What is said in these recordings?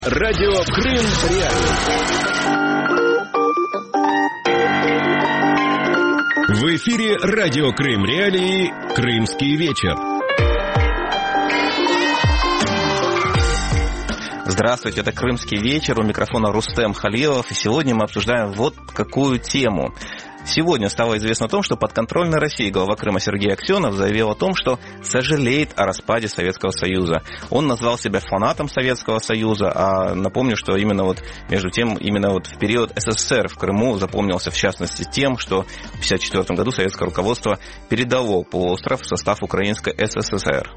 Радио Крым Реалии. В эфире Радио Крым Реалии «Крымский вечер». Здравствуйте, это «Крымский вечер», у микрофона Рустем Халилов, и сегодня мы обсуждаем вот какую тему. Сегодня стало известно о том, что подконтрольный России глава Крыма Сергей Аксенов заявил о том, что сожалеет о распаде Советского Союза. Он назвал себя фанатом Советского Союза, а напомню, что между тем, в период СССР в Крыму запомнился в частности тем, что в 1954 году советское руководство передало полуостров в состав Украинской ССР.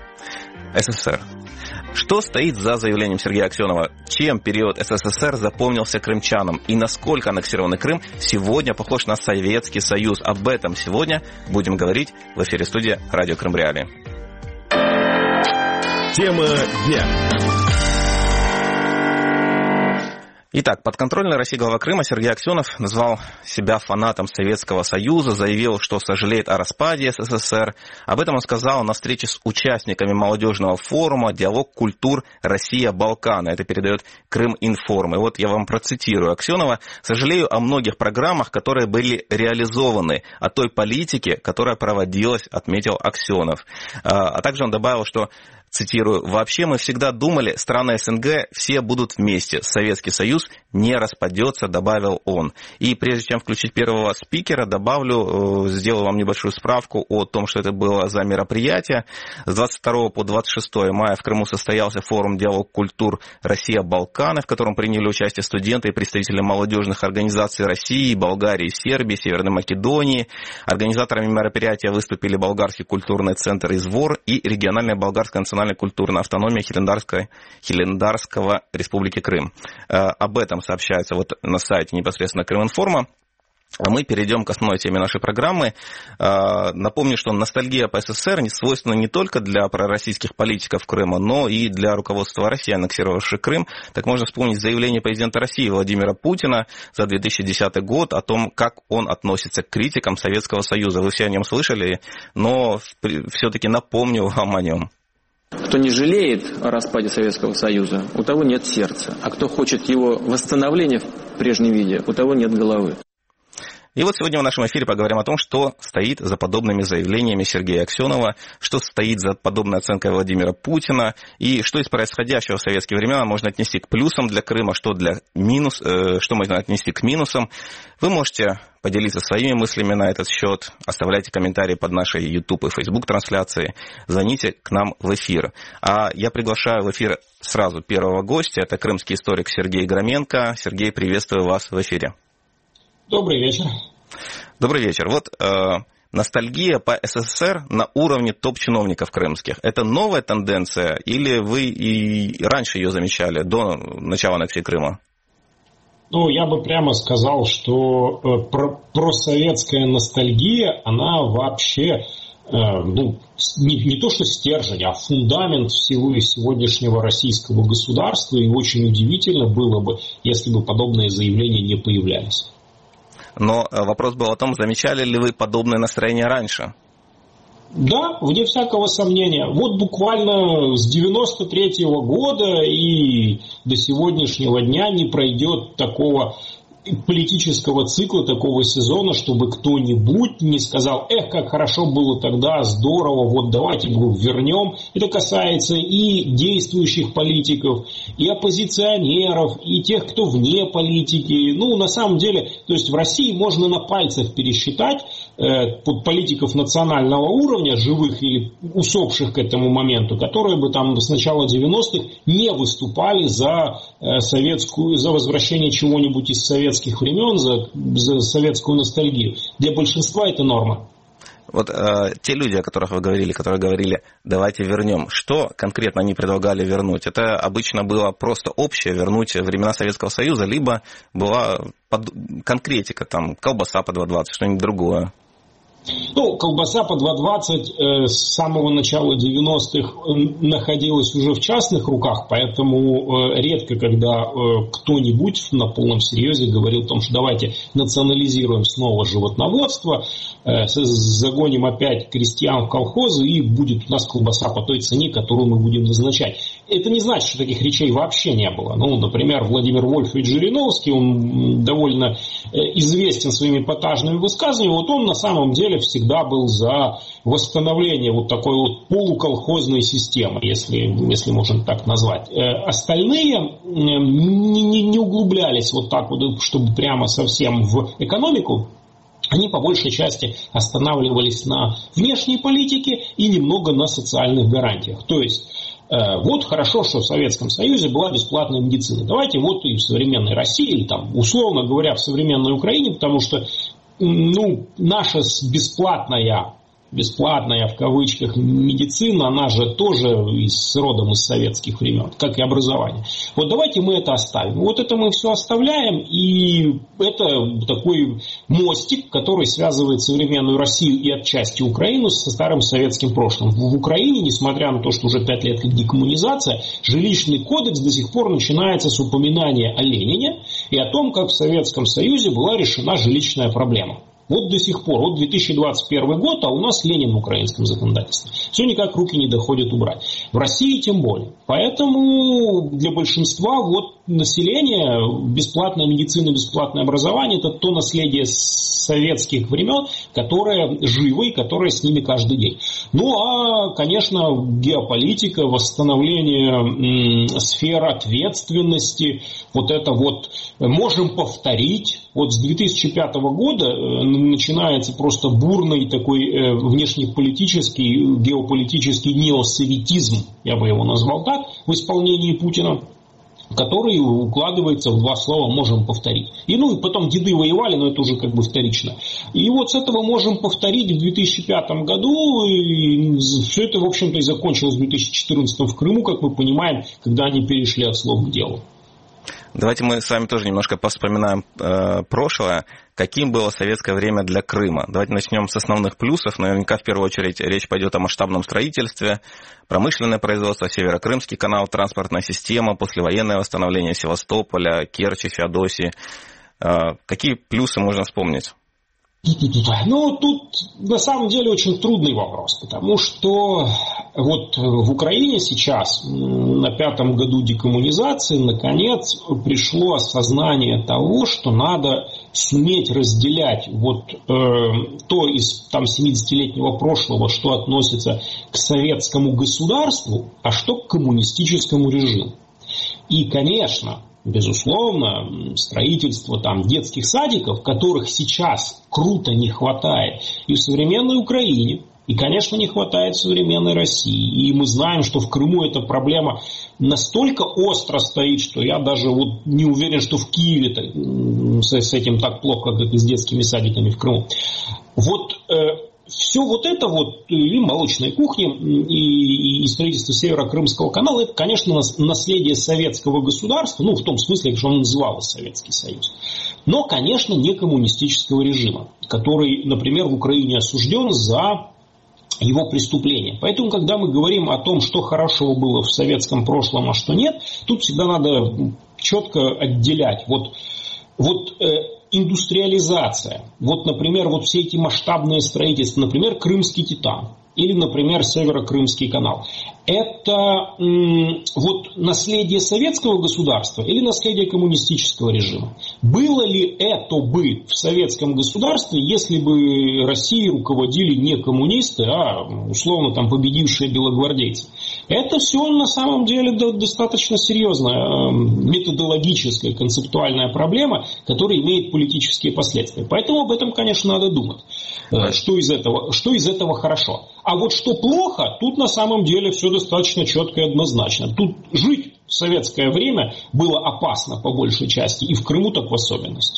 Что стоит за заявлением Сергея Аксенова? Чем период СССР запомнился крымчанам? И насколько аннексированный Крым сегодня похож на Советский Союз? Об этом сегодня будем говорить в эфире студии «Радио Крым Реалии». Тема дня. Итак, подконтрольный России глава Крыма Сергей Аксенов назвал себя фанатом Советского Союза, заявил, что сожалеет о распаде СССР. Об этом он сказал на встрече с участниками молодежного форума «Диалог культур Россия-Балканы». Это передает Крым-Информ. И вот я вам процитирую Аксенова. «Сожалею о многих программах, которые были реализованы, о той политике, которая проводилась», отметил Аксенов. А также он добавил, что, цитирую, «вообще мы всегда думали, страны СНГ все будут вместе, Советский Союз не распадется», добавил он. И прежде чем включить первого спикера, сделаю вам небольшую справку о том, что это было за мероприятие. С 22 по 26 мая в Крыму состоялся форум «Диалог культур Россия-Балканы», в котором приняли участие студенты и представители молодежных организаций России, Болгарии, Сербии, Северной Македонии. Организаторами мероприятия выступили Болгарский культурный центр «Извор» и региональная болгарская национальная культурная автономия Хелендарского Республики Крым. Об этом сообщается на сайте непосредственно Крым-Информа. А мы перейдем к основной теме нашей программы. Напомню, что ностальгия по СССР свойственна не только для пророссийских политиков Крыма, но и для руководства России, аннексировавшей Крым. Так можно вспомнить заявление президента России Владимира Путина за 2010 год о том, как он относится к критикам Советского Союза. Вы все о нем слышали, но все-таки напомню вам о нем. Кто не жалеет о распаде Советского Союза, у того нет сердца. А кто хочет его восстановления в прежнем виде, у того нет головы. И вот сегодня в нашем эфире поговорим о том, что стоит за подобными заявлениями Сергея Аксенова, что стоит за подобной оценкой Владимира Путина, и что из происходящего в советские времена можно отнести к плюсам для Крыма, что можно отнести к минусам. Вы можете поделиться своими мыслями на этот счет, оставляйте комментарии под нашей YouTube и Facebook трансляцией, звоните к нам в эфир. А я приглашаю в эфир сразу первого гостя, это крымский историк Сергей Громенко. Сергей, приветствую вас в эфире. Добрый вечер. Добрый вечер. Ностальгия по СССР на уровне топ-чиновников крымских. Это новая тенденция или вы и раньше ее замечали, до начала аннексии Крыма? Я бы прямо сказал, что просоветская ностальгия, она вообще не то что стержень, а фундамент всего сегодняшнего российского государства. И очень удивительно было бы, если бы подобные заявления не появлялись. Но вопрос был о том, замечали ли вы подобное настроение раньше? Да, вне всякого сомнения. Вот буквально с 93-го года и до сегодняшнего дня не пройдет такого политического цикла, такого сезона, чтобы кто-нибудь не сказал: как хорошо было тогда, здорово, вот давайте вернем. Это касается и действующих политиков, и оппозиционеров, и тех, кто вне политики. На самом деле, то есть в России можно на пальцах пересчитать политиков национального уровня, живых или усопших к этому моменту, которые бы там с начала 90-х не выступали за возвращение чего-нибудь из советских времен, за советскую ностальгию. Для большинства это норма. Те люди, о которых вы говорили, которые говорили, давайте вернем, что конкретно они предлагали вернуть? Это обычно было просто общее, вернуть времена Советского Союза, либо была конкретика, колбаса по 2.20, что-нибудь другое? Колбаса по 2.20 с самого начала 90-х находилась уже в частных руках, поэтому редко, когда кто-нибудь на полном серьезе говорил о том, что давайте национализируем снова животноводство, загоним опять крестьян в колхозы и будет у нас колбаса по той цене, которую мы будем назначать. Это не значит, что таких речей вообще не было. Ну, например, Владимир Вольфович Жириновский, он довольно известен своими эпатажными высказываниями. Вот он на самом деле всегда был за восстановление вот такой вот полуколхозной системы, если можно так назвать. Остальные не углублялись вот так вот, чтобы прямо совсем в экономику. Они по большей части останавливались на внешней политике и немного на социальных гарантиях. То есть, вот хорошо, что в Советском Союзе была бесплатная медицина. Давайте вот и в современной России, или там, условно говоря, в современной Украине, потому что наша бесплатная в кавычках медицина, она же тоже родом из советских времен, как и образование. Вот давайте мы это оставим. Вот это мы все оставляем, и это такой мостик, который связывает современную Россию и отчасти Украину со старым советским прошлым. В Украине, несмотря на то, что уже 5 лет как декоммунизация, жилищный кодекс до сих пор начинается с упоминания о Ленине и о том, как в Советском Союзе была решена жилищная проблема. Вот до сих пор, вот 2021 год, а у нас Ленин в украинском законодательстве. Все никак руки не доходят убрать. В России тем более. Поэтому для большинства вот населения бесплатная медицина, бесплатное образование – это то наследие советских времен, которое живо и которое с ними каждый день. Ну, а, конечно, геополитика, восстановление сфер ответственности, вот это вот можем повторить. Вот с 2005 года начинается просто бурный такой внешнеполитический, геополитический неосоветизм, я бы его назвал так, в исполнении Путина, который укладывается в 2 слова «можем повторить». И потом деды воевали, но это уже как бы вторично. И вот с этого «можем повторить» в 2005 году, и все это, в общем-то, и закончилось в 2014 в Крыму, как мы понимаем, когда они перешли от слов к делу. Давайте мы с вами тоже немножко повспоминаем прошлое. Каким было советское время для Крыма? Давайте начнем с основных плюсов. Наверняка в первую очередь речь пойдет о масштабном строительстве, промышленное производство, Северо-Крымский канал, транспортная система, послевоенное восстановление Севастополя, Керчи, Феодосии. Какие плюсы можно вспомнить? Ну, тут на самом деле очень трудный вопрос, потому что вот в Украине сейчас на 5-м году декоммунизации наконец пришло осознание того, что надо суметь разделять вот то из 70-летнего прошлого, что относится к советскому государству, а что к коммунистическому режиму. И, конечно, безусловно, строительство детских садиков, которых сейчас круто не хватает и в современной Украине, и, конечно, не хватает в современной России. И мы знаем, что в Крыму эта проблема настолько остро стоит, что я даже не уверен, что в Киеве с этим так плохо, как и с детскими садиками в Крыму. Все вот это и молочные кухни, и строительство Северо-Крымского канала, это, конечно, наследие советского государства, в том смысле, что он назывался Советский Союз. Но, конечно, не коммунистического режима, который, например, в Украине осужден за его преступления. Поэтому, когда мы говорим о том, что хорошего было в советском прошлом, а что нет, тут всегда надо четко отделять. Индустриализация. Например, все эти масштабные строительства, например, Крымский Титан или, например, Северо-Крымский канал. Это наследие советского государства или наследие коммунистического режима? Было ли это бы в советском государстве, если бы Россией руководили не коммунисты, а условно победившие белогвардейцы? Это все на самом деле достаточно серьезная методологическая, концептуальная проблема, которая имеет политические последствия. Поэтому об этом, конечно, надо думать. Что из этого хорошо. А что плохо, тут на самом деле все достаточно четко и однозначно. Тут жить в советское время было опасно по большей части, и в Крыму так в особенности.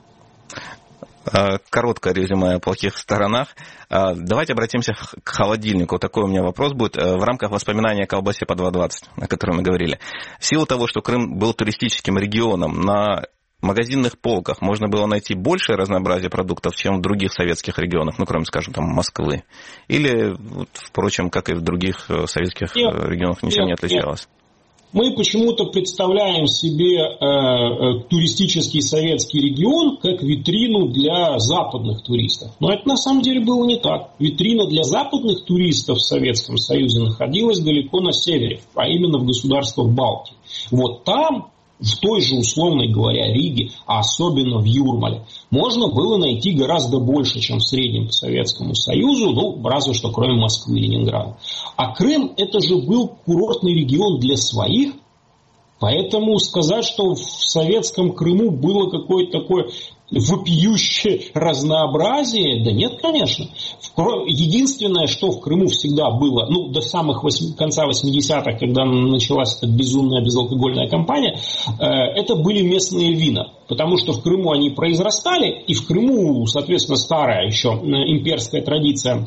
Короткое резюме о плохих сторонах. Давайте обратимся к холодильнику. Такой у меня вопрос будет в рамках воспоминания о колбасе по 2.20, о которой мы говорили. В силу того, что Крым был туристическим регионом, на магазинных полках можно было найти большее разнообразие продуктов, чем в других советских регионах, кроме, скажем, Москвы. Или, впрочем, как и в других советских регионах, ничем не отличалось? Мы почему-то представляем себе туристический советский регион как витрину для западных туристов. Но это на самом деле было не так. Витрина для западных туристов в Советском Союзе находилась далеко на севере, а именно в государствах Балтии. Вот там, в той же, условно говоря, Риге, а особенно в Юрмале, можно было найти гораздо больше, чем в среднем по Советскому Союзу, ну, разве что кроме Москвы и Ленинграда. А Крым – это же был курортный регион для своих, поэтому сказать, что в советском Крыму было какое-то такое вопиющее разнообразие, да нет, конечно. Единственное, что в Крыму всегда было, ну, до самых конца 80-х, когда началась эта безумная безалкогольная кампания, это были местные вина. Потому что в Крыму они произрастали, и в Крыму, соответственно, старая еще имперская традиция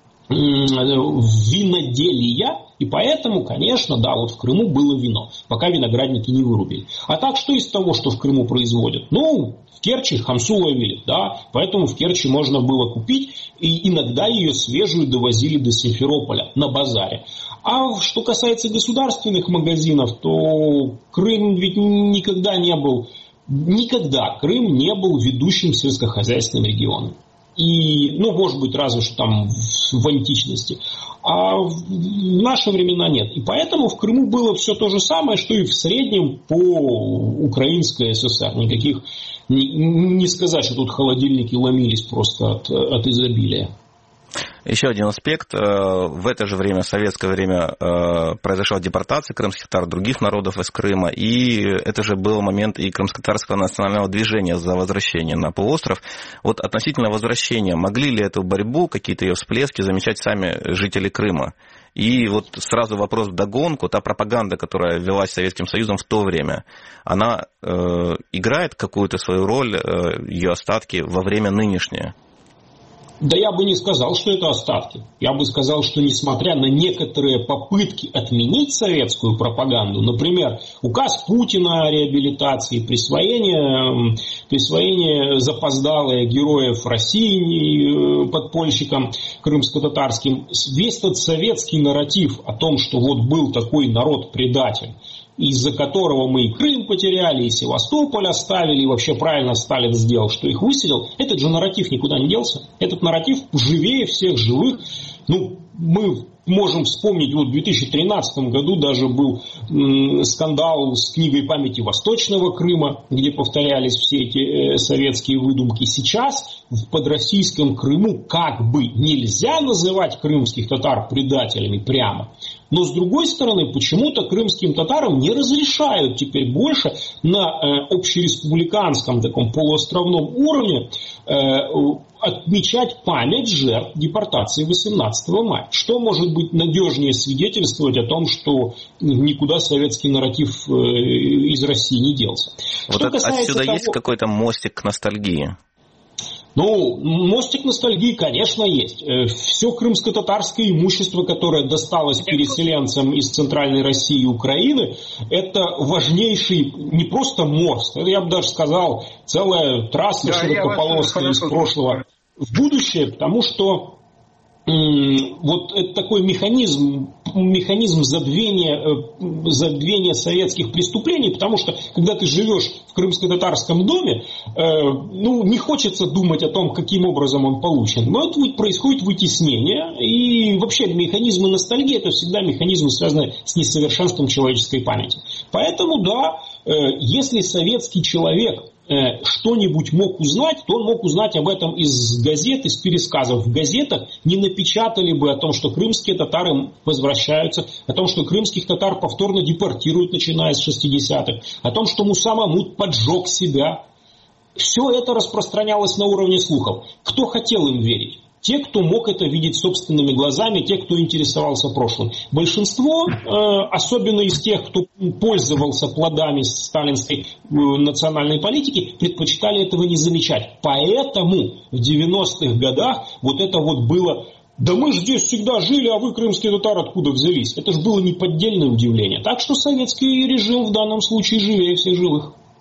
виноделия, и поэтому, конечно, да, вот в Крыму было вино, пока виноградники не вырубили. А так, что из того, что в Крыму производят? Ну, в Керчи хамсу ловили, да, поэтому в Керчи можно было купить, и иногда ее свежую довозили до Симферополя на базаре. А что касается государственных магазинов, то Крым ведь никогда Крым не был ведущим сельскохозяйственным регионом. И, ну, может быть, разве что там в античности. А в наши времена нет. И поэтому в Крыму было все то же самое, что и в среднем по Украинской ССР. Никаких, не сказать, что тут холодильники ломились просто от изобилия. Еще один аспект. В это же время, в советское время, произошла депортация крымских татар, других народов из Крыма. И это же был момент и крымско-татарского национального движения за возвращение на полуостров. Вот относительно возвращения, могли ли эту борьбу, какие-то ее всплески замечать сами жители Крыма? И вот сразу вопрос вдогонку. Та пропаганда, которая велась Советским Союзом в то время, она играет какую-то свою роль, ее остатки, во время нынешнее? Да я бы не сказал, что это остатки. Я бы сказал, что несмотря на некоторые попытки отменить советскую пропаганду, например, указ Путина о реабилитации, присвоение запоздалое героев России подпольщикам крымско-татарским, весь этот советский нарратив о том, что вот был такой народ-предатель, из-за которого мы и Крым потеряли, и Севастополь оставили, и вообще правильно Сталин сделал, что их выселил, этот же нарратив никуда не делся. Этот нарратив живее всех живых. Ну, мы можем вспомнить, вот в 2013 году даже был скандал с книгой памяти Восточного Крыма, где повторялись все эти советские выдумки. Сейчас в подроссийском Крыму как бы нельзя называть крымских татар предателями прямо. Но с другой стороны, почему-то крымским татарам не разрешают теперь больше на общереспубликанском таком полуостровном уровне отмечать память жертв депортации 18 мая. Что может быть надежнее свидетельствовать о том, что никуда советский нарратив из России не делся? Вот отсюда есть какой-то мостик к ностальгии? Ну, мостик ностальгии, конечно, есть. Все крымско-татарское имущество, которое досталось переселенцам из Центральной России и Украины, это важнейший не просто мост, это, я бы даже сказал, целая трасса широкополосная из прошлого в будущее, потому что вот это такой механизм забвения советских преступлений, потому что, когда ты живешь в крымско-татарском доме, не хочется думать о том, каким образом он получен. Но это происходит вытеснение, и вообще механизмы ностальгии – это всегда механизмы, связанные с несовершенством человеческой памяти. Поэтому, да, если советский человек что-нибудь мог узнать, то он мог узнать об этом из газет, из пересказов. В газетах не напечатали бы о том, что крымские татары возвращаются, о том, что крымских татар повторно депортируют, начиная с 60-х, о том, что Муса Махмуд поджег себя. Все это распространялось на уровне слухов. Кто хотел им верить? Те, кто мог это видеть собственными глазами, те, кто интересовался прошлым. Большинство, особенно из тех, кто пользовался плодами сталинской национальной политики, предпочитали этого не замечать. Поэтому в 90-х годах вот это вот было: да мы же здесь всегда жили, а вы, крымские татары, откуда взялись? Это же было неподдельное удивление. Так что советский режим в данном случае живее всех живых.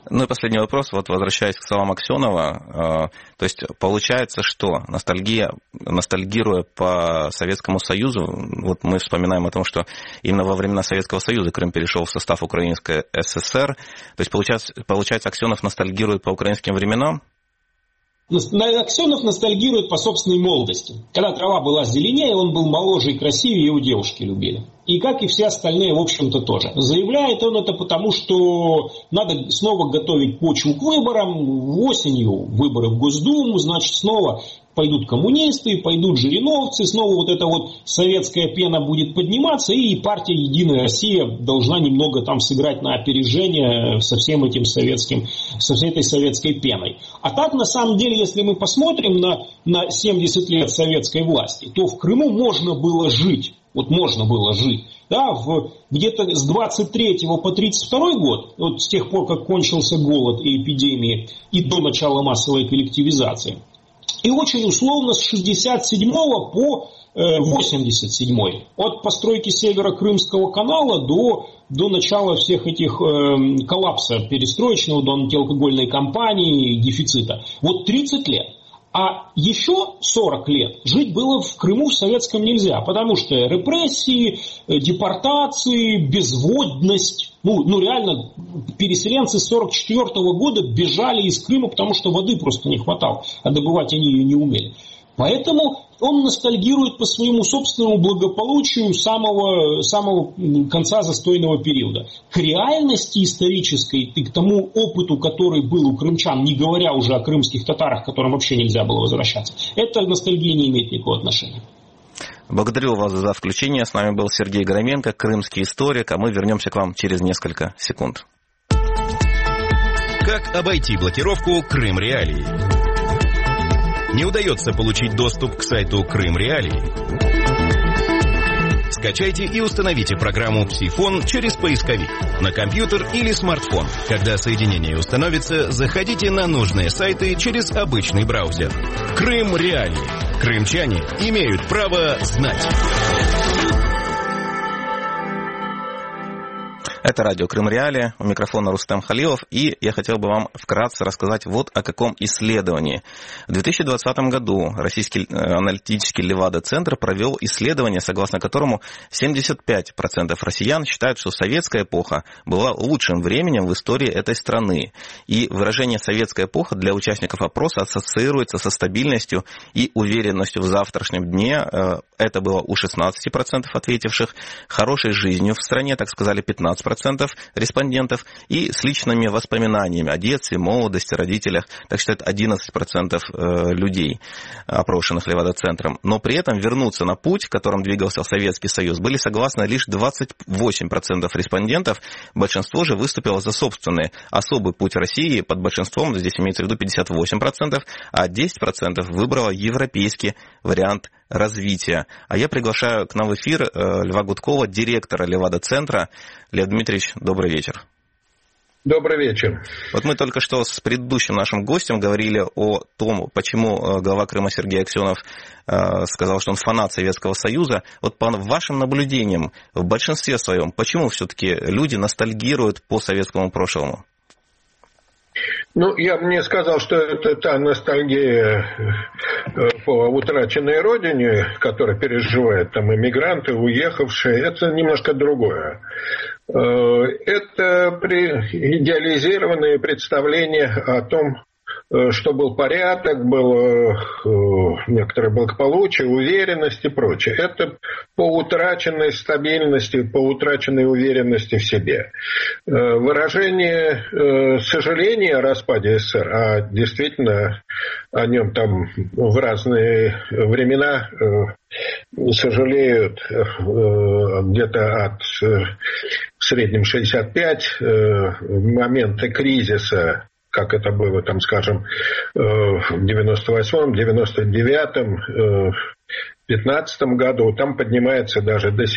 Ну и последний вопрос, вот возвращаясь к словам Аксенова, то есть получается, что ностальгируя по Советскому Союзу, вот мы вспоминаем о том, что именно во времена Советского Союза Крым перешел в состав Украинской ССР, то есть получается Аксенов ностальгирует по украинским временам? Аксенов ностальгирует по собственной молодости. Когда трава была зеленее, он был моложе и красивее, его девушки любили. И как и все остальные, в общем-то, тоже. Заявляет он это потому, что надо снова готовить почву к выборам. Осенью выборы в Госдуму, значит, снова пойдут коммунисты, пойдут жириновцы, снова вот эта вот советская пена будет подниматься, и партия «Единая Россия» должна немного там сыграть на опережение со всем этим советским, со всей этой советской пеной. А так, на самом деле, если мы посмотрим на 70 лет советской власти, то в Крыму можно было жить. Вот можно было жить. Да, где-то с 23 по 32 год, вот с тех пор, как кончился голод и эпидемии, и до начала массовой коллективизации. И очень условно с 67 по 87. От постройки Северо-Крымского канала до начала всех этих коллапса перестроечного, до антиалкогольной кампании, дефицита. Вот 30 лет. А еще 40 лет жить было в Крыму в советском нельзя, потому что репрессии, депортации, безводность. Ну реально, переселенцы с 1944 года бежали из Крыма, потому что воды просто не хватало, а добывать они ее не умели. Поэтому он ностальгирует по своему собственному благополучию самого конца застойного периода. К реальности исторической и к тому опыту, который был у крымчан, не говоря уже о крымских татарах, к которым вообще нельзя было возвращаться, эта ностальгия не имеет никакого отношения. Благодарю вас за включение. С нами был Сергей Громенко, крымский историк, а мы вернемся к вам через несколько секунд. Как обойти блокировку Крым Реалии? Не удается получить доступ к сайту Крым Реалии? Скачайте и установите программу «Псифон» через поисковик на компьютер или смартфон. Когда соединение установится, заходите на нужные сайты через обычный браузер. Крым Реалии. Крымчане имеют право знать. Это радио Крым Реалии, у микрофона Рустем Халилов, и я хотел бы вам вкратце рассказать вот о каком исследовании. В 2020 году российский аналитический Левада-центр провел исследование, согласно которому 75% россиян считают, что советская эпоха была лучшим временем в истории этой страны. И выражение «советская эпоха» для участников опроса ассоциируется со стабильностью и уверенностью в завтрашнем дне. Это было у 16% ответивших. Хорошей жизнью в стране, так сказали 15% респондентов, и с личными воспоминаниями о детстве, молодости, родителях, так считают 11% людей, опрошенных Левада-центром. Но при этом вернуться на путь, которым двигался Советский Союз, были согласны лишь 28% респондентов. Большинство же выступило за собственный особый путь России. Под большинством здесь имеется в виду 58%, а 10% выбрало европейский вариант развития. А я приглашаю к нам в эфир Льва Гудкова, директора Левада-центра. Лев Дмитриевич, добрый вечер. Добрый вечер. Вот мы только что с предыдущим нашим гостем говорили о том, почему глава Крыма Сергей Аксенов сказал, что он фанат Советского Союза. Вот по вашим наблюдениям, в большинстве своем, почему все-таки люди ностальгируют по советскому прошлому? Ну, я бы не сказал, что это та ностальгия по утраченной родине, которую переживают там иммигранты, уехавшие. Это немножко другое. Это идеализированные представления о том, что был порядок, было некоторое благополучие, уверенность и прочее. Это по утраченной стабильности, по утраченной уверенности в себе. Выражение сожаления о распаде СССР, а действительно о нем там в разные времена сожалеют где-то от в среднем 65 момента кризиса, как это было, там, скажем, в 98-м, 99-м, 2015 году, там поднимается даже до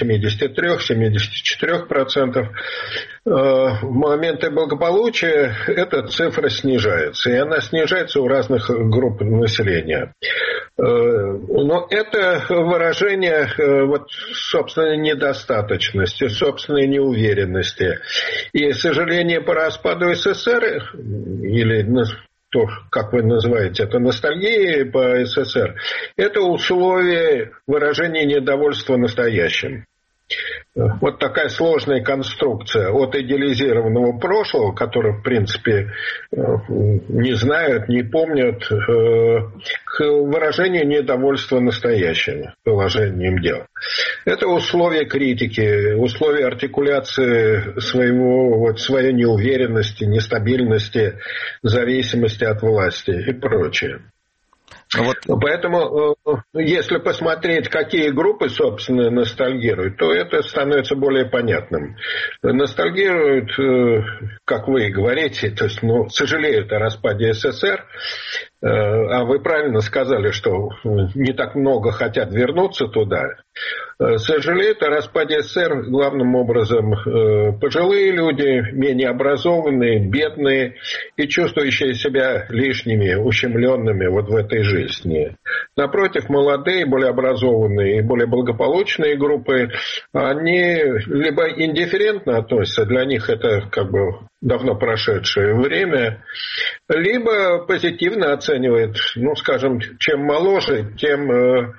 73-74%. В моменты благополучия эта цифра снижается, и она снижается у разных групп населения. Но это выражение вот, собственной недостаточности, собственной неуверенности. И сожаление по распаду СССР, или то, как вы называете это, ностальгией по СССР, это условие выражения недовольства настоящим. Вот такая сложная конструкция от идеализированного прошлого, которое, в принципе, не знают, не помнят, к выражению недовольства настоящим положением дел. Это условия критики, условия артикуляции своей неуверенности, нестабильности, зависимости от власти и прочее. Вот. Поэтому, если посмотреть, какие группы, собственно, ностальгируют, то это становится более понятным. Ностальгируют, как вы и говорите, то есть, сожалеют о распаде СССР, а вы правильно сказали, что не так много хотят вернуться туда. Сожалеют о распаде СССР главным образом пожилые люди, менее образованные, бедные и чувствующие себя лишними, ущемленными вот в этой жизни. Напротив, молодые, более образованные и более благополучные группы, они либо индифферентно относятся, для них это как бы давно прошедшее время, либо позитивно оценивают, скажем, чем моложе, тем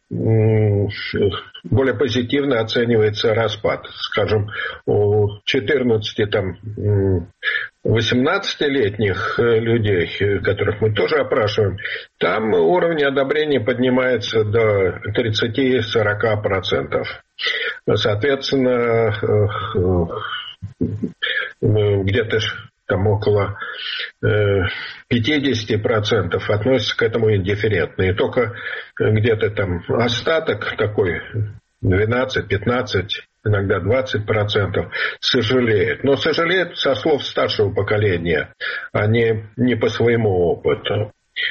более позитивно оценивается распад. Скажем, у 14-18-летних людей, которых мы тоже опрашиваем, там уровень одобрения поднимается до 30-40%. Соответственно, где-то там около 50% относятся к этому индифферентно. И только где-то там остаток такой 12-15%, иногда 20% сожалеют. Но сожалеют со слов старшего поколения, а не по своему опыту.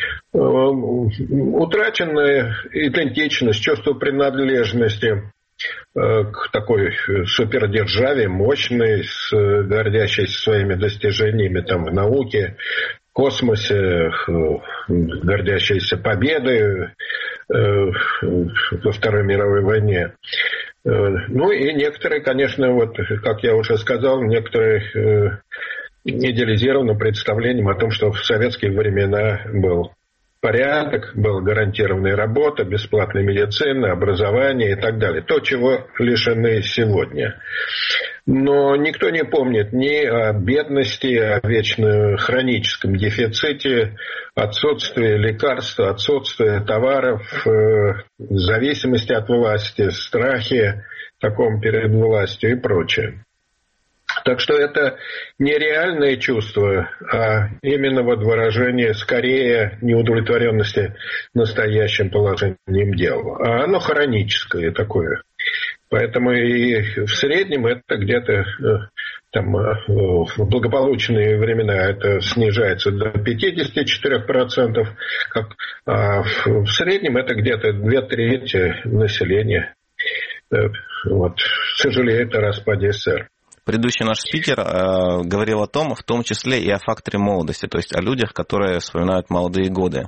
Утраченная идентичность, чувство принадлежности к такой супердержаве, мощной, гордящейся своими достижениями там, в науке, в космосе, гордящейся победой во Второй мировой войне. Ну и некоторые, конечно, вот, как я уже сказал, некоторые идеализированным представлением о том, что в советские времена был порядок, была гарантированная работа, бесплатная медицина, образование и так далее. То, чего лишены сегодня. Но никто не помнит ни о бедности, о вечно хроническом дефиците, отсутствии лекарств, отсутствии товаров, зависимости от власти, страхе таком перед властью и прочее. Так что это не реальное чувство, а именно вот выражение скорее неудовлетворенности настоящим положением дел. А оно хроническое такое. Поэтому и в среднем это где-то там, в благополучные времена это снижается до 54%, а в среднем это где-то 2/3 населения вот, сожалеет о распаде СССР. Предыдущий наш спикер говорил о том, в том числе и о факторе молодости, то есть о людях, которые вспоминают молодые годы.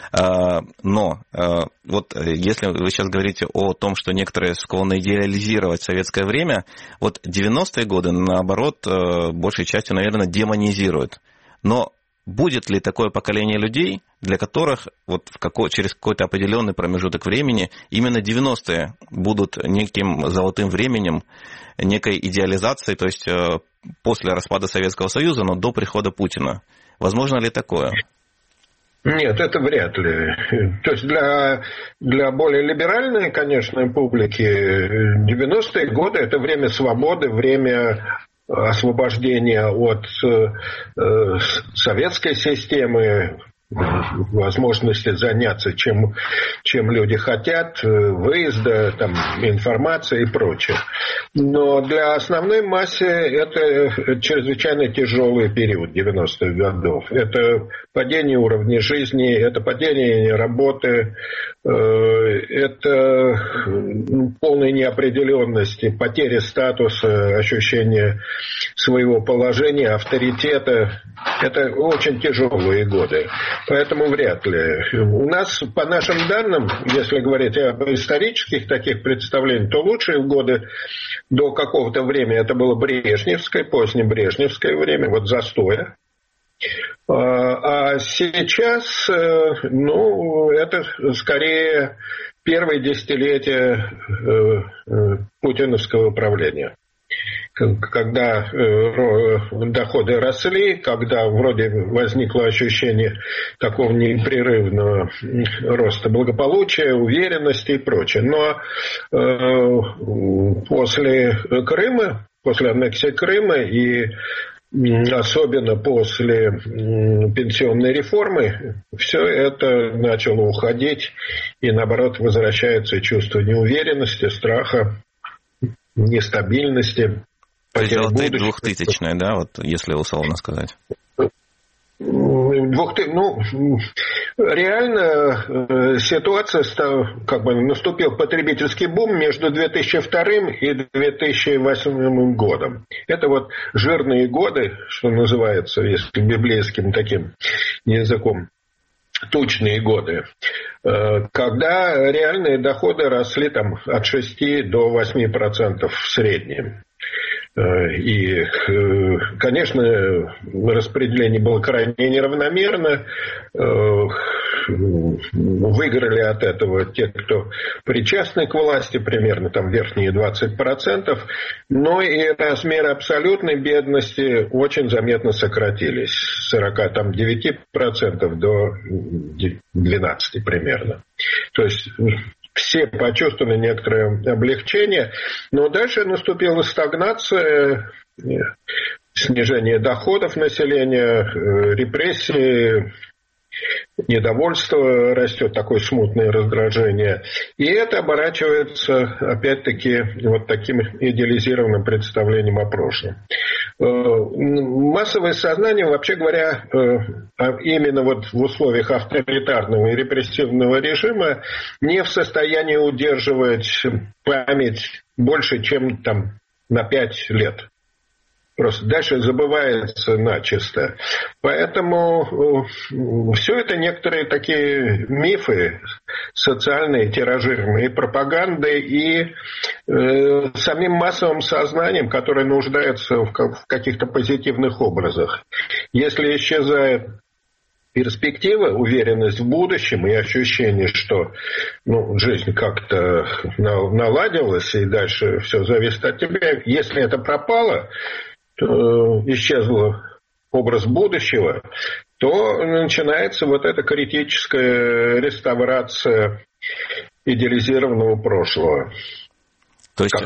Но вот если вы сейчас говорите о том, что некоторые склонны идеализировать советское время, вот 90-е годы, наоборот, большей частью, наверное, демонизируют. Но будет ли такое поколение людей, для которых вот через какой-то определенный промежуток времени именно 90-е будут неким золотым временем, некой идеализацией, то есть после распада Советского Союза, но до прихода Путина? Возможно ли такое? Нет, это вряд ли. То есть для более либеральной, конечно, публики 90-е годы – это время свободы, время освобождения от советской системы, возможности заняться чем люди хотят, выезда, там, информации и прочее. Но для основной массы это чрезвычайно тяжелый период 90-х годов. Это падение уровня жизни, это падение работы, это полной неопределенности, потери статуса, ощущения своего положения, авторитета. Это очень тяжелые годы. Поэтому вряд ли. У нас, по нашим данным, если говорить об исторических таких представлениях, то лучшие годы до какого-то времени это было брежневское, позднебрежневское время, вот застоя. А сейчас, это скорее первое десятилетие путиновского правления. Когда доходы росли, когда вроде возникло ощущение такого непрерывного роста благополучия, уверенности и прочее. Но после Крыма, после аннексии Крыма и особенно после пенсионной реформы, все это начало уходить, и наоборот возвращается чувство неуверенности, страха, нестабильности. То есть золотые 2000-е, да, вот если условно сказать? Реально ситуация наступил потребительский бум между 2002 и 2008 годом. Это вот жирные годы, что называется, если библейским таким языком, тучные годы, когда реальные доходы росли там от 6 до 8% в среднем. И, конечно, распределение было крайне неравномерно. Выиграли от этого те, кто причастны к власти, примерно там верхние 20%. Но и размеры абсолютной бедности очень заметно сократились. С 49% до 12% примерно. То есть все почувствовали некоторое облегчение, но дальше наступила стагнация, снижение доходов населения, репрессии, недовольство растет, такое смутное раздражение. И это оборачивается, опять-таки, вот таким идеализированным представлением о прошлом. Массовое сознание, вообще говоря, именно вот в условиях авторитарного и репрессивного режима не в состоянии удерживать память больше, чем там на 5 лет. Просто дальше забывается начисто. Поэтому все это некоторые такие мифы социальные, тиражируемые пропагандой и самим массовым сознанием, которое нуждается в каких-то позитивных образах. Если исчезает перспектива, уверенность в будущем и ощущение, что жизнь как-то наладилась и дальше все зависит от тебя, если это пропало, исчезл образ будущего, то начинается вот эта критическая реставрация идеализированного прошлого. То есть,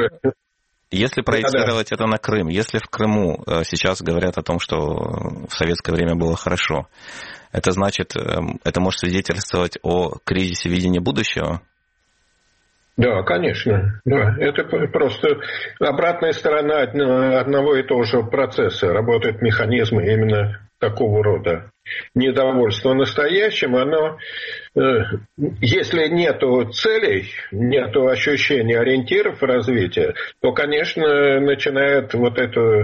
если проецировать это на Крым, если в Крыму сейчас говорят о том, что в советское время было хорошо, это значит, это может свидетельствовать о кризисе видения будущего? Да, конечно. Да. Это просто обратная сторона одного и того же процесса. Работают механизмы именно такого рода. Недовольство настоящим, оно, если нету целей, нету ощущений, ориентиров развития, то, конечно, начинают вот это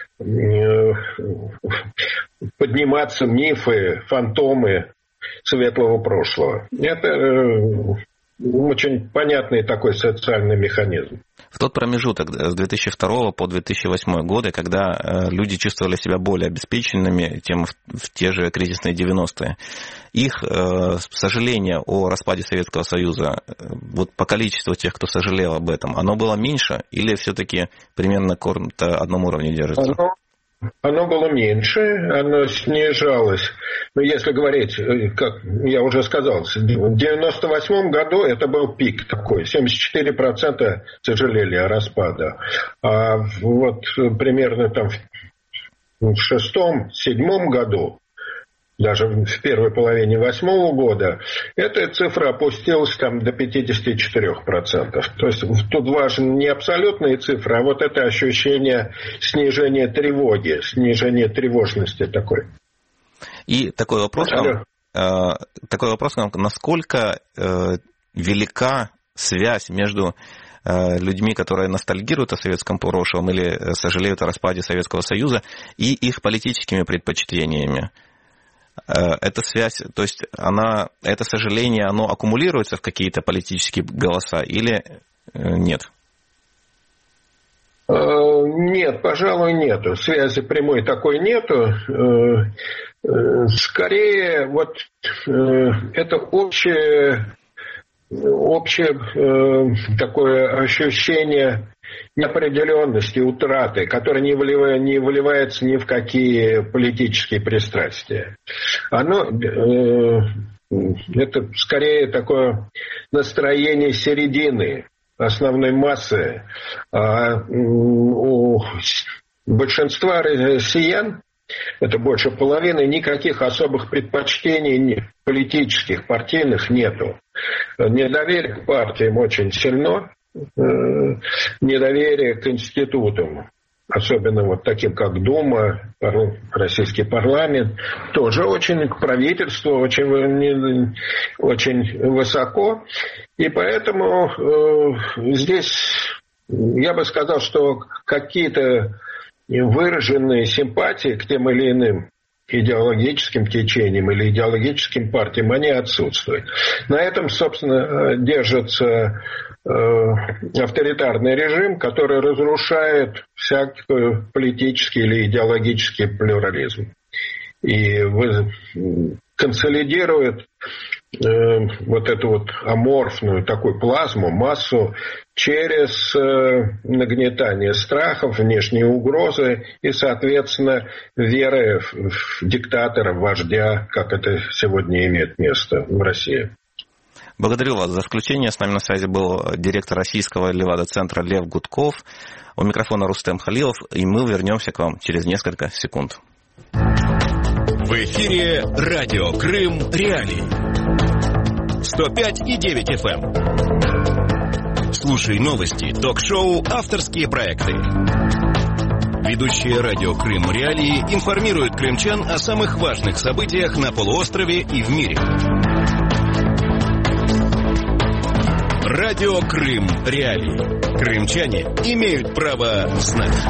подниматься мифы, фантомы светлого прошлого. Это очень понятный такой социальный механизм. В тот промежуток с 2002 по 2008 годы, когда люди чувствовали себя более обеспеченными, чем в те же кризисные 90-е, их сожаление о распаде Советского Союза, вот по количеству тех, кто сожалел об этом, оно было меньше или все-таки примерно на каком-то одном уровне держится? Оно было меньше, оно снижалось. Но если говорить, как я уже сказал, в 1998 году это был пик такой, 74% сожалели о распаде. А вот примерно там в 2006-2007 году, даже в первой половине 2008 года, эта цифра опустилась там до 54%. То есть тут важны не абсолютные цифры, а вот это ощущение снижения тревоги, снижения тревожности такой. И такой вопрос вам. такой вопрос, насколько велика связь между людьми, которые ностальгируют о советском прошлом или сожалеют о распаде Советского Союза, и их политическими предпочтениями. Эта связь, то есть это сожаление, оно аккумулируется в какие-то политические голоса или нет? Нет, пожалуй, нету. Связи прямой такой нету. Скорее, вот это общее такое ощущение неопределенности, утраты, которое не выливается ни в какие политические пристрастия. Это скорее такое настроение середины, основной массы. У большинства россиян, это больше половины, никаких особых предпочтений политических, партийных нету. Недоверие к партиям очень сильно, недоверие к институтам, особенно вот таким, как Дума, российский парламент, тоже очень к правительству, очень высоко. И поэтому здесь я бы сказал, что какие-то выраженные симпатии к тем или иным идеологическим течениям или идеологическим партиям, они отсутствуют. На этом, собственно, держится авторитарный режим, который разрушает всякий политический или идеологический плюрализм. И консолидирует вот эту вот аморфную такую плазму, массу через нагнетание страхов, внешние угрозы и, соответственно, веры в диктатора, в вождя, как это сегодня имеет место в России. Благодарю вас за включение. С нами на связи был директор российского Левада-центра Лев Гудков. У микрофона Рустем Халилов, и мы вернемся к вам через несколько секунд. В эфире радио Крым Реалии. 105,9 FM. Слушай новости, ток-шоу, авторские проекты. Ведущие радио Крым Реалии информируют крымчан о самых важных событиях на полуострове и в мире. Радио Крым Реалии. Крымчане имеют право знать.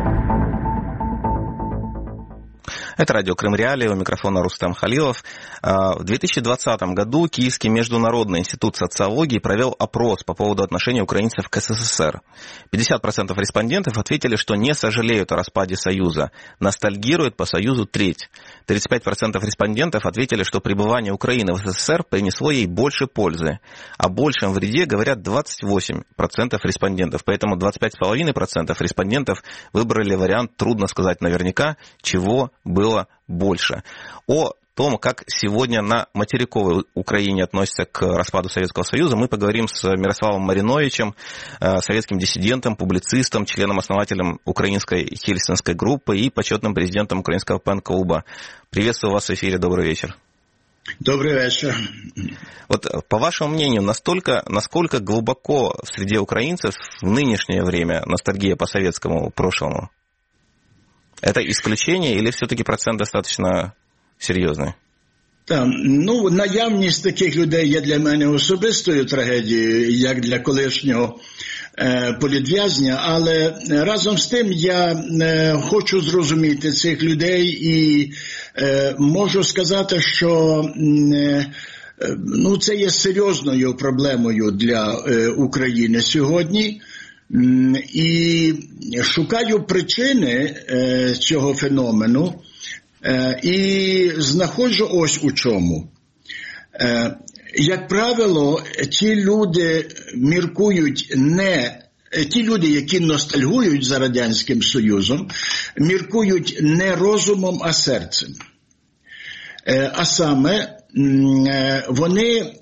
Это радио Крым Реалии, у микрофона Рустем Халилов. В 2020 году Киевский международный институт социологии провел опрос по поводу отношения украинцев к СССР. 50% респондентов ответили, что не сожалеют о распаде Союза, ностальгируют по Союзу треть. 35% респондентов ответили, что пребывание Украины в СССР принесло ей больше пользы. О большем вреде говорят 28% респондентов, поэтому 25,5% респондентов выбрали вариант «трудно сказать наверняка, чего было больше». О том, как сегодня на материковой Украине относятся к распаду Советского Союза, мы поговорим с Мирославом Мариновичем, советским диссидентом, публицистом, членом-основателем украинской Хельсинской группы и почетным президентом украинского пен-клуба. Приветствую вас в эфире, добрый вечер. Добрый вечер. Вот по вашему мнению, насколько глубоко в среде украинцев в нынешнее время ностальгия по советскому прошлому? Это исключение или все-таки процент достаточно серйозний? Так, наявність таких людей є для мене особистою трагедією, як для колишнього політв'язня, але разом з тим я хочу зрозуміти цих людей і можу сказати, що це є серйозною проблемою для України сьогодні. І шукаю причини цього феномену і знаходжу ось у чому. Як правило, ті люди міркують ті люди, які ностальгують за Радянським Союзом, міркують не розумом, а серцем. А саме, вони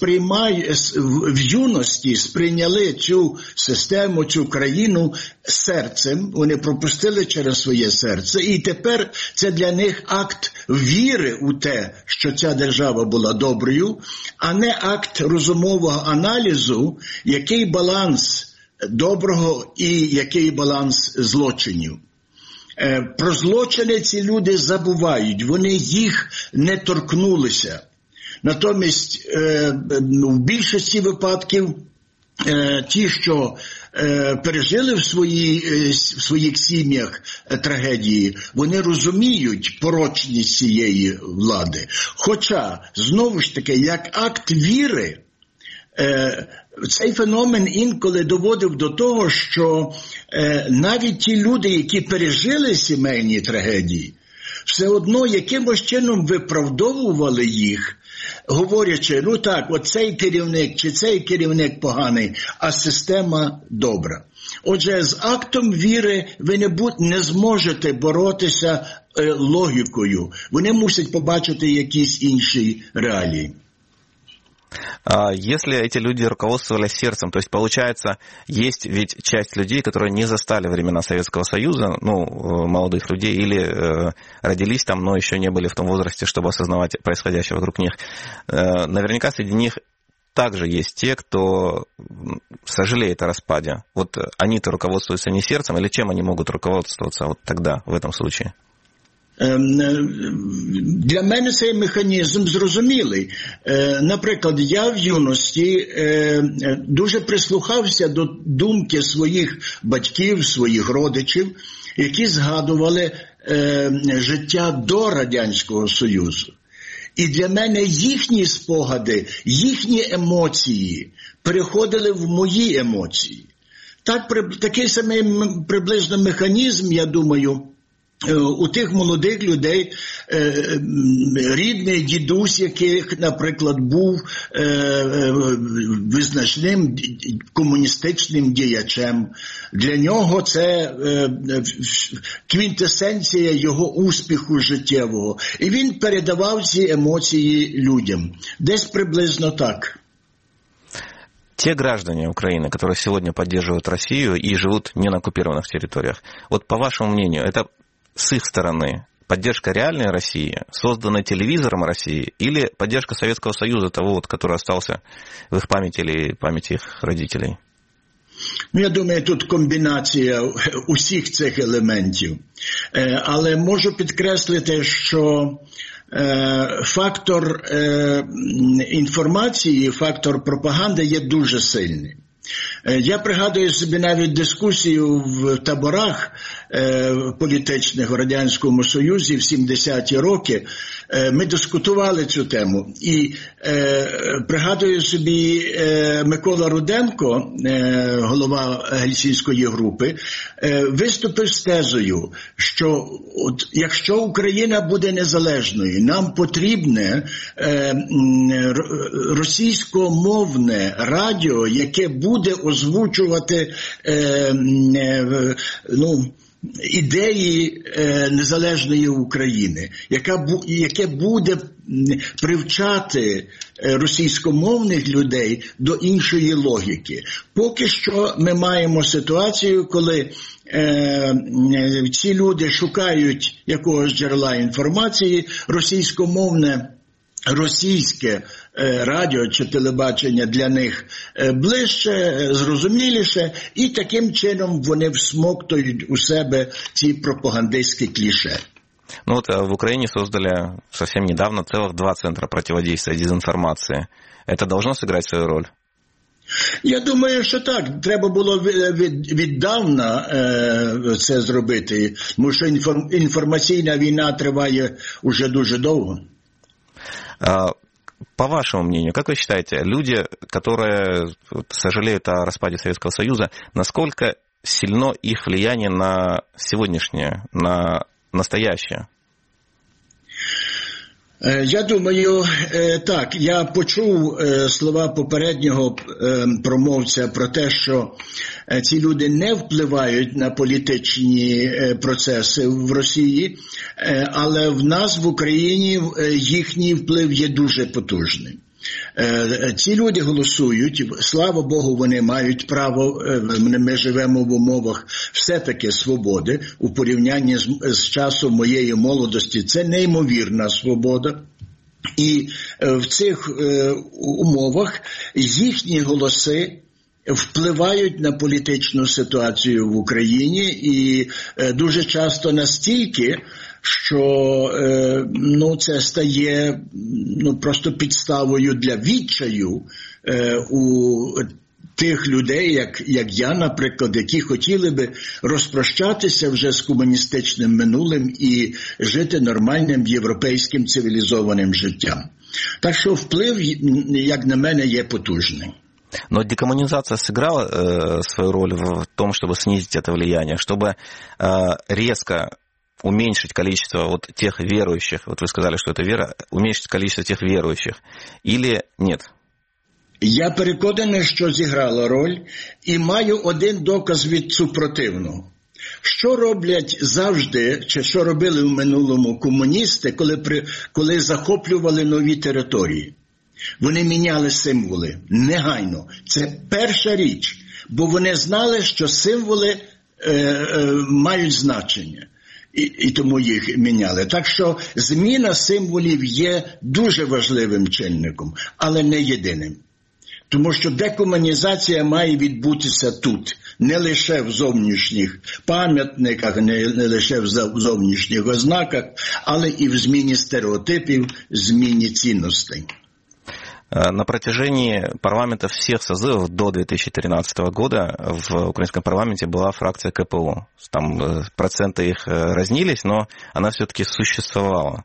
в юності сприйняли цю систему, цю країну серцем, вони пропустили через своє серце, і тепер це для них акт віри у те, що ця держава була доброю, а не акт розумового аналізу, який баланс доброго і який баланс злочинів. Про злочини ці люди забувають, вони їх не торкнулися. Натомість, в більшості випадків ті, що пережили в своїх сім'ях трагедії, вони розуміють порочність цієї влади. Хоча, знову ж таки, як акт віри, цей феномен інколи доводив до того, що навіть ті люди, які пережили сімейні трагедії, все одно якимось чином виправдовували їх, говорячи, ну так, оцей керівник чи цей керівник поганий, а система добра. Отже, з актом віри ви не зможете боротися логікою. Вони мусять побачити якісь інші реалії. Если эти люди руководствовались сердцем, то есть, получается, есть ведь часть людей, которые не застали времена Советского Союза, ну, молодых людей, или родились там, но еще не были в том возрасте, чтобы осознавать происходящее вокруг них. Наверняка среди них также есть те, кто сожалеет о распаде. Вот они-то руководствуются не сердцем, или чем они могут руководствоваться вот тогда, в этом случае? Для мене цей механізм зрозумілий. Наприклад, я в юності дуже прислухався до думки своїх батьків, своїх родичів, які згадували життя до Радянського Союзу. І для мене їхні спогади, їхні емоції переходили в мої емоції. Такий самий приблизно механізм, я думаю, у тих молодих людей, рідний дідусь, який, наприклад, був визначним комуністичним діячем. Для нього це квінтесенція його успіху життєвого. І він передавав ці емоції людям. Десь приблизно так. Те граждане Украины, которые сегодня поддерживают Россию и живут не на оккупированных территориях, вот по вашему мнению, это с их стороны поддержка реальной России, созданной телевизором России, или поддержка Советского Союза, того, вот, который остался в их памяти или памяти их родителей? Я думаю, тут комбінація усіх цих елементів. Але можу підкреслити, що фактор інформації, фактор пропаганди є дуже сильний. Я пригадую собі навіть дискусію в таборах політичних в Радянському Союзі в 70-ті роки. Ми дискутували цю тему. І пригадую собі Микола Руденко, голова Гельсінської групи, виступив з тезою, що якщо Україна буде незалежною, нам потрібне російськомовне радіо, яке буде озвучувати ідеї незалежної України, яке буде привчати російськомовних людей до іншої логіки. Поки що ми маємо ситуацію, коли ці люди шукають якогось джерела інформації, російське радіо чи телебачення для них ближче, зрозуміліше, і таким чином вони всмоктують у себе ці пропагандистські кліше. Ну вот в Украине создали совсем недавно целых 2 центра противодействия дезинформации. Это должно сыграть свою роль? Я думаю, що так. Треба було віддавна це зробити, тому що інформаційна війна триває уже дуже довго. По вашему мнению, как вы считаете, люди, которые сожалеют о распаде Советского Союза, насколько сильно их влияние на сегодняшнее, на настоящее? Я думаю, так, я почув слова попереднього промовця про те, що ці люди не впливають на політичні процеси в Росії, але в нас в Україні їхній вплив є дуже потужним. Ці люди голосують, слава Богу, вони мають право, ми живемо в умовах все-таки свободи, у порівнянні з часом моєї молодості, це неймовірна свобода. І в цих умовах їхні голоси впливають на політичну ситуацію в Україні і дуже часто настільки, що це стає просто підставою для відчаю у тих людей, як я, наприклад, які хотіли би розпрощатися вже з комуністичним минулим і жити нормальним європейським цивілізованим життям. Так що вплив, як на мене, є потужний. Но декоммунизация сыграла свою роль в том, чтобы снизить это влияние, чтобы резко уменьшить количество тех верующих, вы сказали, что это вера, уменьшить количество тех верующих, или нет? Я переконаний, що зіграла роль, і маю один доказ від супротивного. Що роблять завжди, чи що робили в минулому комуністи, коли захоплювали нові території? Вони міняли символи негайно. Це перша річ, бо вони знали, що символи мають значення. І тому їх міняли. Так що зміна символів є дуже важливим чинником, але не єдиним. Тому що декомунізація має відбутися тут, не лише в зовнішніх пам'ятниках, не лише в зовнішніх ознаках, але і в зміні стереотипів, зміні цінностей. На протяжении парламента всех созывов до 2013 года в украинском парламенте была фракция КПО. Там проценты их разнились, но она все-таки существовала.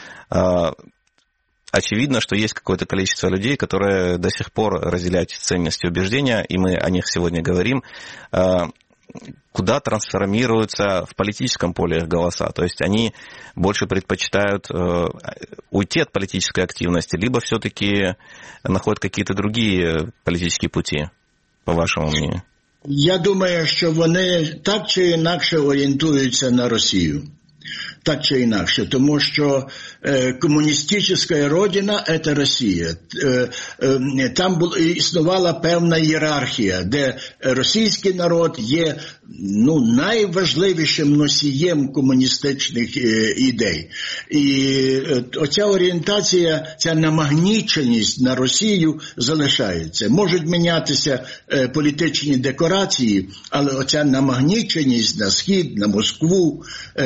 Очевидно, что есть какое-то количество людей, которые до сих пор разделяют ценности и убеждения, и мы о них сегодня говорим, куда трансформируются в политическом поле их голоса. То есть они больше предпочитают уйти от политической активности, либо все-таки находят какие-то другие политические пути, по вашему мнению? Я думаю, що вони так чи інакше орієнтуються на Росію. Так чи інакше, тому що комуністична родина – це Росія. Там існувала певна ієрархія, де російський народ є найважливішим носієм комуністичних ідей. І оця орієнтація, ця намагніченість на Росію залишається. Можуть мінятися політичні декорації, але оця намагніченість на Схід, на Москву,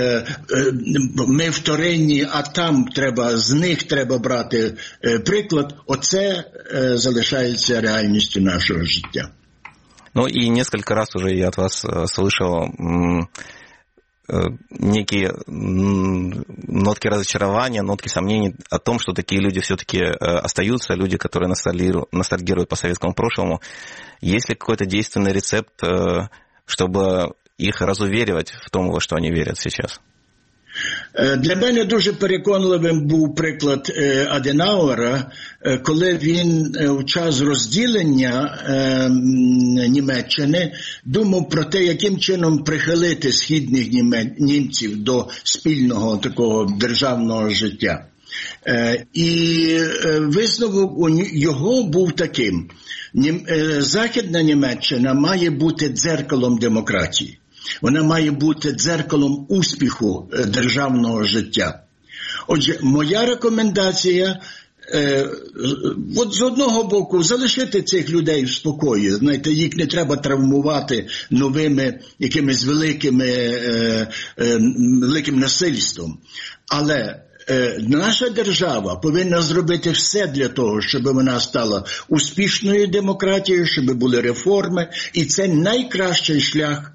ми вторинні, а там з них треба брати приклад, оце залишається реальністю нашого життя. И несколько раз уже я от вас слышал некие нотки разочарования, нотки сомнений о том, что такие люди все-таки остаются, люди, которые ностальгируют по советскому прошлому. Есть ли какой-то действенный рецепт, чтобы их разуверивать в том, во что они верят сейчас? Для мене дуже переконливим був приклад Аденауера, коли він у час розділення Німеччини думав про те, яким чином прихилити східних німців до спільного такого державного життя. І висновок його був таким: Західна Німеччина має бути дзеркалом демократії. Вона має бути дзеркалом успіху державного життя. Отже, моя рекомендація з одного боку залишити цих людей в спокої. Знаєте, їх не треба травмувати новими якимись великим насильством. Але наша держава повинна зробити все для того, щоб вона стала успішною демократією, щоб були реформи. І це найкращий шлях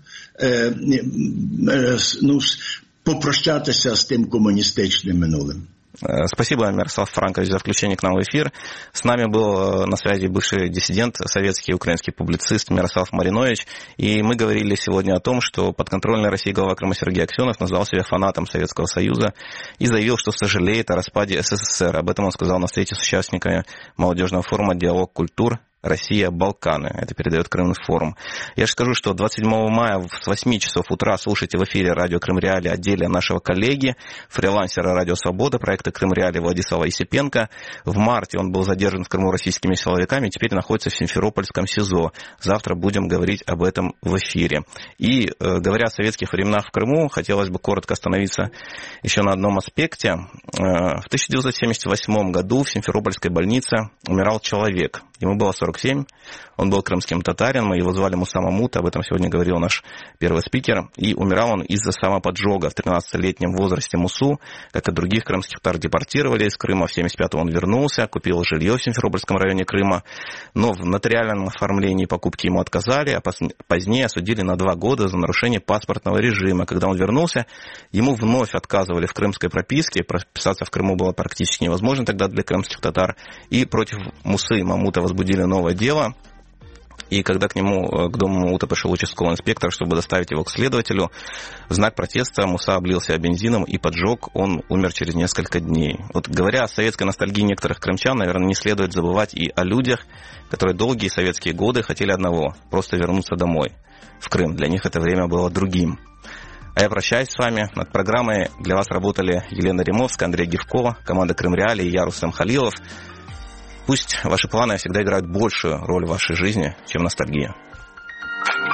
попрощатися с тем коммунистичным минулым. Спасибо, Мирослав Франкович, за включение к нам в эфир. С нами был на связи бывший диссидент, советский и украинский публицист Мирослав Маринович. И мы говорили сегодня о том, что подконтрольный России глава Крыма Сергей Аксенов назвал себя фанатом Советского Союза и заявил, что сожалеет о распаде СССР. Об этом он сказал на встрече с участниками молодежного форума «Диалог культур. Россия, Балканы». Это передает Крыминформ. Я же скажу, что 27 мая с 8 часов утра слушайте в эфире радио Крым Реалии отделе нашего коллеги, фрилансера Радио Свобода, проекта Крым Реалии Владислава Исипенко. В марте он был задержан в Крыму российскими силовиками, теперь находится в Симферопольском СИЗО. Завтра будем говорить об этом в эфире. И говоря о советских временах в Крыму, хотелось бы коротко остановиться еще на одном аспекте. В 1978 году в Симферопольской больнице умирал человек. ему было 47, он был крымским татарином, его звали Муса Мамут, об этом сегодня говорил наш первый спикер, и умирал он из-за самоподжога. В 13-летнем возрасте Мусу, как и других крымских татар, депортировали из Крыма, в 75-м он вернулся, купил жилье в Симферопольском районе Крыма, но в нотариальном оформлении покупки ему отказали, а позднее осудили на 2 года за нарушение паспортного режима. Когда он вернулся, ему вновь отказывали в крымской прописке, прописаться в Крыму было практически невозможно тогда для крымских татар, и против Мусы Мамута возбудили новое дело. И когда к дому Мамута пришел участковый инспектор, чтобы доставить его к следователю, в знак протеста Муса облил себя бензином и поджег, он умер через несколько дней. Вот говоря о советской ностальгии некоторых крымчан, наверное, не следует забывать и о людях, которые долгие советские годы хотели одного – просто вернуться домой, в Крым. Для них это время было другим. А я прощаюсь с вами. Над программой для вас работали Елена Римовская, Андрей Гивко, команда Крым Реалии и я, Рустам Халилов. Пусть ваши планы всегда играют большую роль в вашей жизни, чем ностальгия.